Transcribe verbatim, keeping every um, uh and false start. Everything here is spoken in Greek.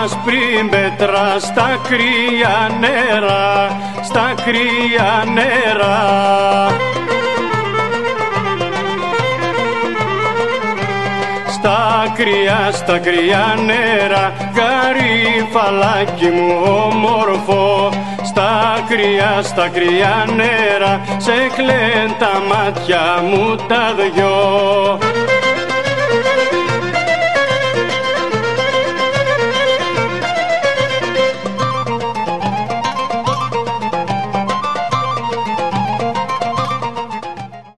άσπρη πέτρα στα κρύα νερά, στα κρύα νερά. Στα κρύα, στα κρύα νερά, γαρίφαλάκι μου όμορφο. Στα κρύα, στα κρύα νερά, σε κλαιν τα μάτια μου τα δυο.